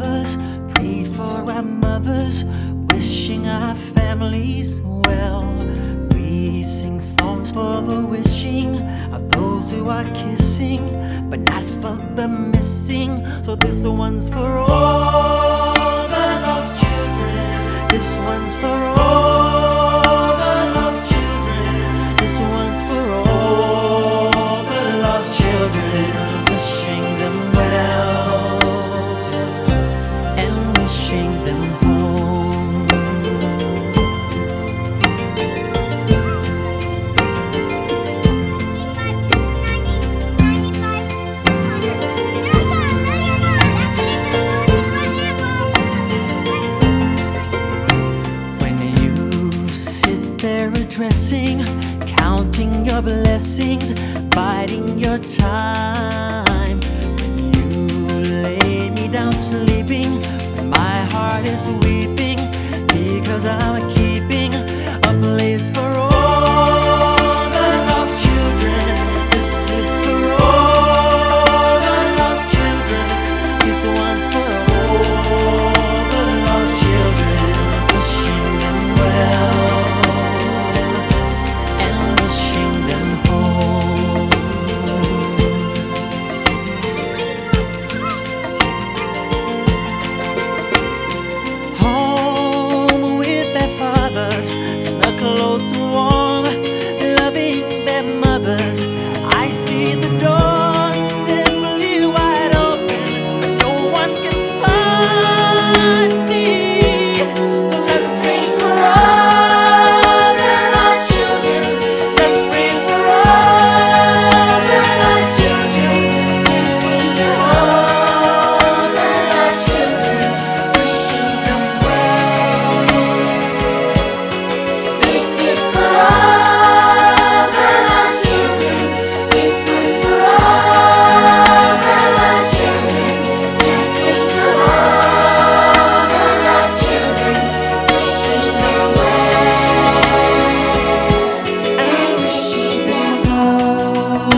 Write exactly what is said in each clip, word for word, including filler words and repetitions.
fathers, prayed for our mothers, wishing our families well. We sing songs for the wishing of those who are kissing, but not for the missing. So this one's for all the lost children. This one's for all the lost children. This one's for all the lost children, wishing them well and wishing them home. When you sit there addressing, counting your blessings, biding your time, when you lay me down sleeping, when my heart is weeping, because I'm keeping a place for all the lost children. This is for all the lost children. This one's for all the lost children, wishing them well and wishing them home. Home with their fathers, snug, close and warm, loving their mothers. I see the door simply wide open, but no one can find me. So let's pray for all the lost children. Let's pray for all the lost children. Let's pray for all the lost children, wishing them well. This is for all the lost children. This one's for all the lost children. Just wait for all the lost children, wishing them well and wishing them home.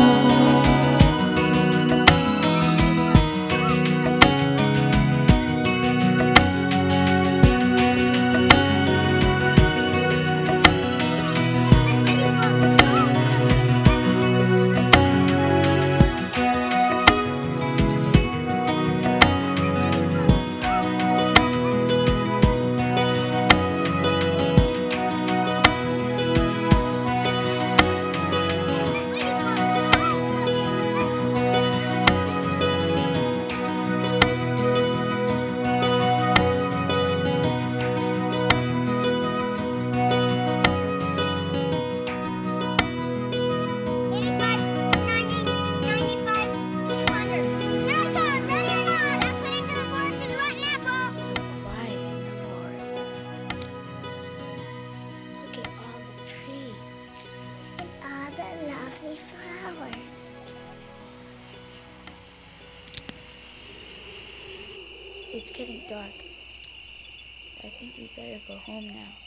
So quiet in the forest. Look at all the trees. And all the lovely flowers. It's getting dark. I think we better go home now.